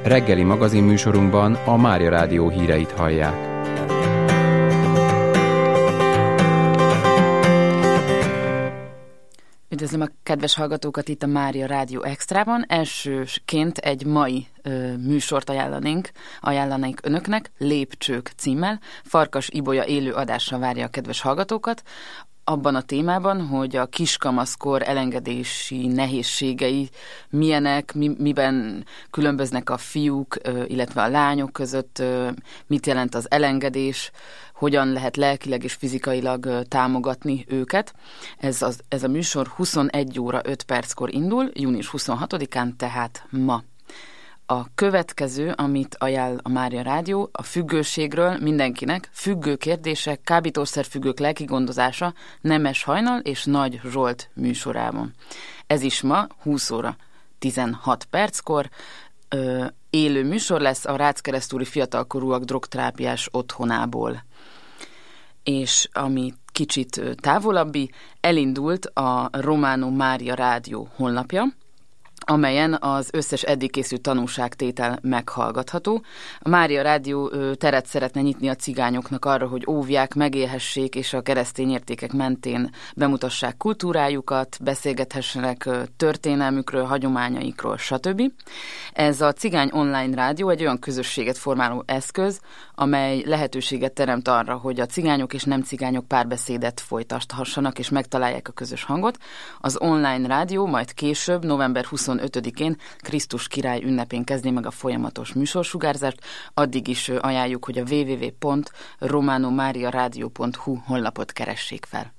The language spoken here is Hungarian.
Reggeli magazinműsorunkban a Mária Rádió híreit hallják. Üdvözlöm a kedves hallgatókat itt a Mária Rádió Extrában. Elsőként egy mai műsort ajánlanénk önöknek, Lépcsők címmel. Farkas Ibolya élő adásra várja a kedves hallgatókat, abban a témában, hogy a kiskamaszkor elengedési nehézségei milyenek, miben különböznek a fiúk, illetve a lányok között, mit jelent az elengedés, hogyan lehet lelkileg és fizikailag támogatni őket. Ez a műsor 21 óra 5 perckor indul, június 26-án, tehát ma. A következő, amit ajánl a Mária Rádió, a függőségről mindenkinek, függő kérdések, kábítószerfüggők lelki gondozása, Nemes Hajnal és Nagy Zsolt műsorában. Ez is ma 20 óra 16 perckor élő műsor lesz a Rácz-keresztúri fiatalkorúak drogterápiás otthonából. És ami kicsit távolabbi, elindult a Romano Mária Rádió honlapja, amelyen az összes eddig készült tanúságtétel meghallgatható. A Mária Rádió teret szeretne nyitni a cigányoknak arra, hogy óvják, megélhessék, és a keresztény értékek mentén bemutassák kultúrájukat, beszélgethessenek történelmükről, hagyományaikról, stb. Ez a Cigány Online Rádió egy olyan közösséget formáló eszköz, amely lehetőséget teremt arra, hogy a cigányok és nem cigányok párbeszédet folytathassanak, és megtalálják a közös hangot. Az online rádió majd később, november 25-én Krisztus király ünnepén kezdi meg a folyamatos műsorsugárzást. Addig is ajánljuk, hogy a www.romanomariaradio.hu honlapot keressék fel.